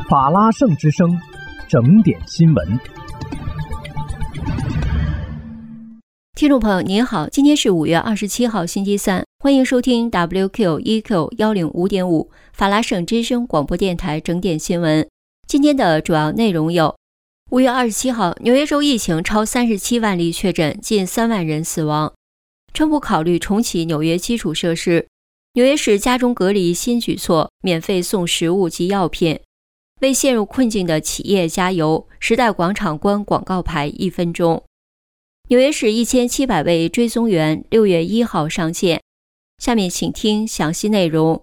法拉盛之声，整点新闻。 听众朋友您好，今天是5月27号星期三，欢迎收听 WQ1Q105.5 法拉盛之声广播电台整点新闻。今天的主要内容有：5月27号，纽约州疫情超37万例确诊，近3万人死亡。川普考虑重启纽约基础设施。纽约市家中隔离新举措，免费送食物及药品。为陷入困境的企业加油，时代广场关广告牌1分钟。纽约市1700位追踪员6月1号上线。下面请听详细内容。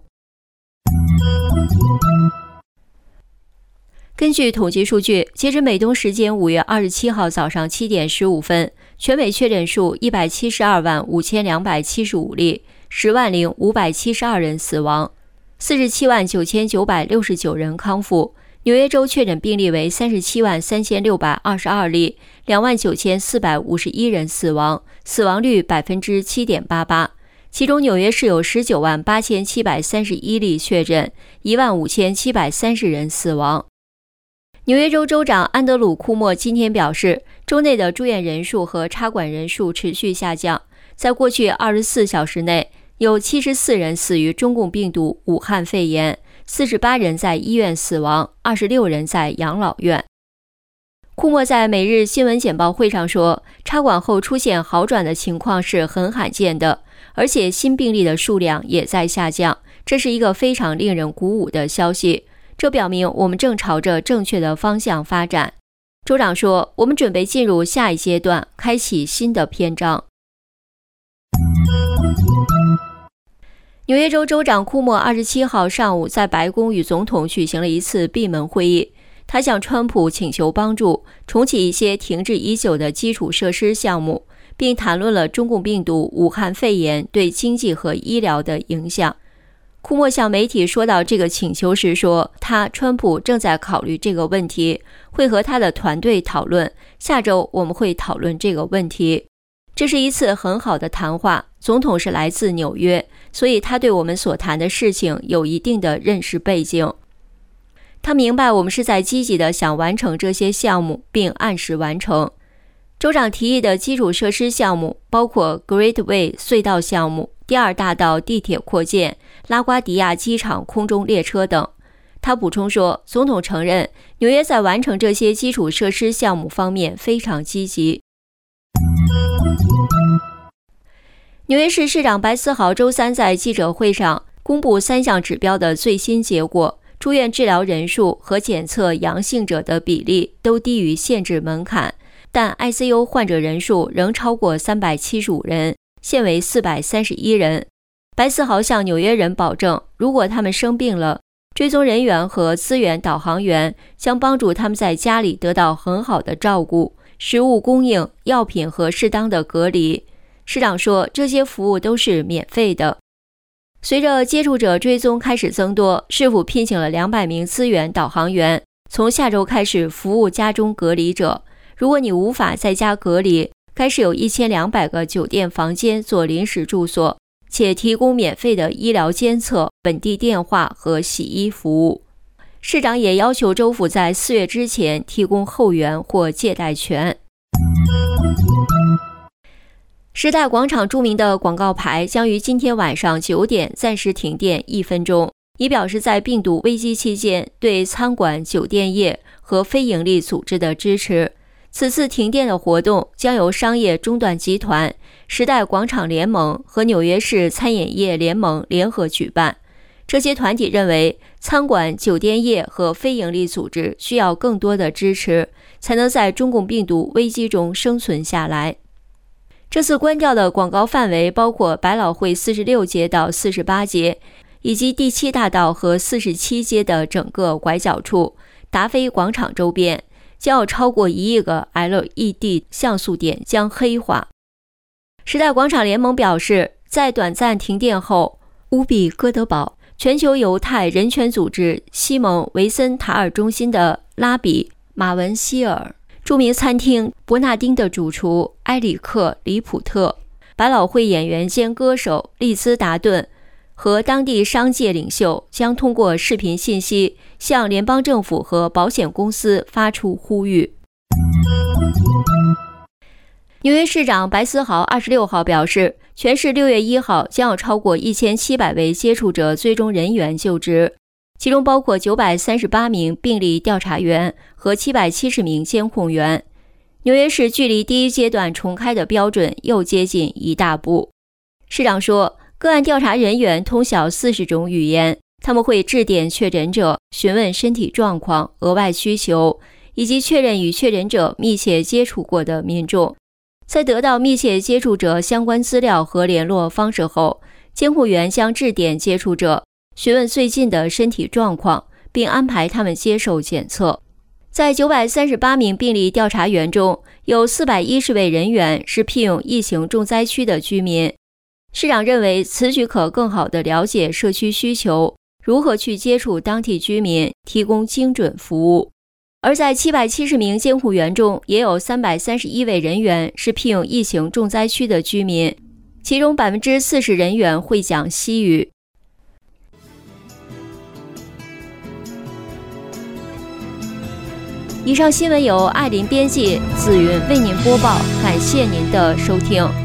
根据统计数据，截至美东时间5月27号早上7点15分，全美确诊数172万5275例，10万572人死亡，47万9969人康复。纽约州确诊病例为37万3622例，2万9451人死亡，死亡率 7.88%。其中纽约市有19万8731例确诊，1万5730人死亡。纽约州州长安德鲁·库莫今天表示，州内的住院人数和插管人数持续下降，在过去24小时内，有74人死于中共病毒武汉肺炎，48人在医院死亡，26人在养老院。库莫在每日新闻简报会上说，插管后出现好转的情况是很罕见的，而且新病例的数量也在下降，这是一个非常令人鼓舞的消息。这表明我们正朝着正确的方向发展。州长说，我们准备进入下一阶段，开启新的篇章。纽约州州长库莫27号上午在白宫与总统举行了一次闭门会议，他向川普请求帮助重启一些停滞已久的基础设施项目，并谈论了中共病毒武汉肺炎对经济和医疗的影响。库莫向媒体说到这个请求时说，川普正在考虑这个问题，会和他的团队讨论，下周我们会讨论这个问题。这是一次很好的谈话，总统是来自纽约，所以他对我们所谈的事情有一定的认识背景。他明白我们是在积极地想完成这些项目，并按时完成。州长提议的基础设施项目包括 Great Way 隧道项目、第二大道地铁扩建、拉瓜迪亚机场空中列车等。他补充说，总统承认纽约在完成这些基础设施项目方面非常积极。纽约市市长白思豪周三在记者会上公布3项指标的最新结果，住院治疗人数和检测阳性者的比例都低于限制门槛，但 ICU 患者人数仍超过375人，现为431人。白思豪向纽约人保证，如果他们生病了，追踪人员和资源导航员将帮助他们在家里得到很好的照顾，食物供应、药品和适当的隔离。市长说，这些服务都是免费的。随着接触者追踪开始增多，市府聘请了200名资源导航员，从下周开始服务家中隔离者。如果你无法在家隔离，该市有1200个酒店房间做临时住所，且提供免费的医疗监测、本地电话和洗衣服务。市长也要求州府在4月之前提供后援或借贷权。时代广场著名的广告牌将于今天晚上9点暂时停电1分钟，以表示在病毒危机期间对餐馆、酒店业和非营利组织的支持。此次停电的活动将由商业中断集团、时代广场联盟和纽约市餐饮业联盟联合举办。这些团体认为，餐馆、酒店业和非营利组织需要更多的支持，才能在中共病毒危机中生存下来。这次关掉的广告范围包括百老汇46街到48街，以及第7大道和47街的整个拐角处，达菲广场周边将有超过1亿个 LED 像素点将黑化。时代广场联盟表示，在短暂停电后，乌比哥德堡全球犹太人权组织西蒙维森塔尔中心的拉比马文希尔、著名餐厅伯纳丁的主厨埃里克·里普特、百老汇演员兼歌手利兹达顿、 和当地商界领袖将通过视频信息向联邦政府和保险公司发出呼吁。纽约市长白思豪26号表示，全市6月1号将有超过1700位接触者追踪人员就职，其中包括938名病例调查员和770名监控员。纽约市距离第一阶段重开的标准又接近一大步。市长说，个案调查人员通晓40种语言，他们会致电确诊者，询问身体状况、额外需求，以及确认与确诊者密切接触过的民众。在得到密切接触者相关资料和联络方式后，监护员将致电接触者，询问最近的身体状况，并安排他们接受检测。在938名病例调查员中，有410位人员是聘用疫情重灾区的居民。市长认为此举可更好地了解社区需求，如何去接触当地居民，提供精准服务。而在770名监护员中，也有331位人员是聘用疫情重灾区的居民，其中40%人员会讲西语。以上新闻由艾琳编辑，紫云为您播报，感谢您的收听。